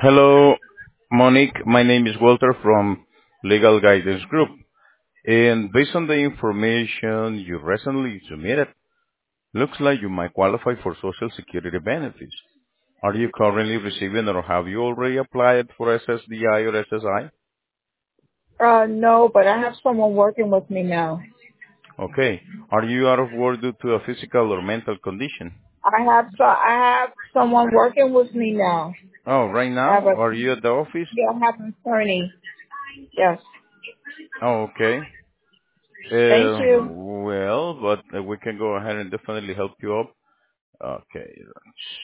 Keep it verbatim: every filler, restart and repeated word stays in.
Hello, Monique. My name is Walter from Legal Guidance Group. And based on the information you recently submitted, looks like you might qualify for Social Security benefits. Are you currently receiving or have you already applied for S S D I or S S I? Uh, no, but I have someone working with me now. Okay. Are you out of work due to a physical or mental condition? I have so I have someone working with me now. Oh, right I have now? a Are you at the office? yeah, I have an attorney. Yes. Oh, okay. Thank Uh, you. well, but uh, we can go ahead and definitely help you up. Okay.